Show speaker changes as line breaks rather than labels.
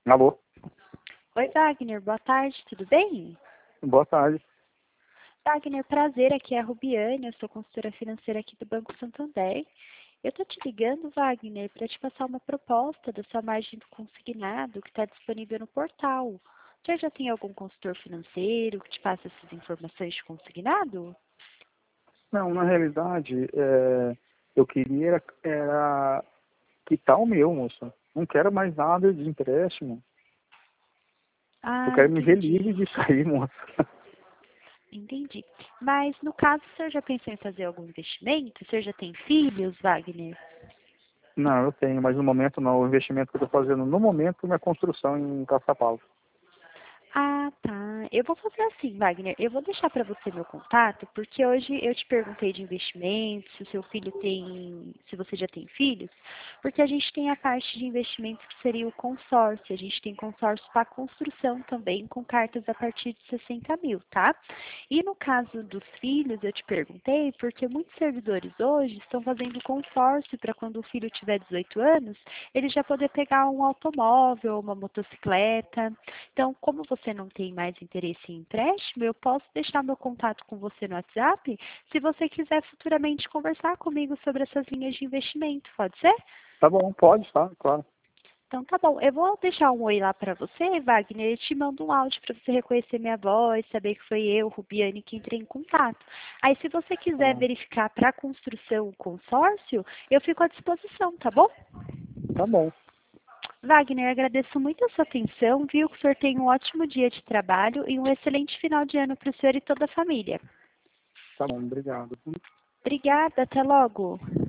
Alô,
Oi, Wagner, boa tarde, tudo bem?
boa tarde.
Wagner, prazer, aqui é a Rubiane, eu sou consultora financeira aqui do Banco Santander. Eu tô te ligando, Wagner, para te passar uma proposta da sua margem do consignado que está disponível no portal. Você já tem algum consultor financeiro que te passa essas informações de consignado?
Não, na realidade, eu queria era quitar o meu, moça. Não quero mais nada de empréstimo. Eu
Ah,
quero me ver
entendi,
livre disso aí, moça.
entendi. Mas, no caso, o senhor já pensou em fazer algum investimento? O senhor já tem filhos, Wagner?
Não, eu tenho, mas no momento não. O investimento que eu estou fazendo no momento é minha construção em Caçapava.
Ah, tá. Eu vou fazer assim, Wagner. Eu vou deixar para você meu contato, porque hoje eu te perguntei de investimentos, se o seu filho tem, se você já tem filhos, porque a gente tem a parte de investimentos que seria o consórcio. A gente tem consórcio para construção também, com cartas a partir de 60 mil, tá? E no caso dos filhos, eu te perguntei, porque muitos servidores hoje estão fazendo consórcio para quando o filho tiver 18 anos, ele já poder pegar um automóvel, uma motocicleta. Então, como você não tem mais interesse em empréstimo, eu posso deixar meu contato com você no WhatsApp, se você quiser futuramente conversar comigo sobre essas linhas de investimento, pode ser?
Tá bom, pode, tá, claro.
Então tá bom, eu vou deixar um oi lá para você, Wagner, e te mando um áudio para você reconhecer minha voz, saber que foi eu, Rubiane, que entrei em contato. Aí se você
Tá
quiser
bom.
verificar para a construção o consórcio, eu fico à disposição, tá bom?
Tá bom.
Wagner, agradeço muito a sua atenção, viu que o senhor tem um ótimo dia de trabalho e um excelente final de ano para o senhor e toda a família.
Tá bom, obrigado.
Obrigada, até logo.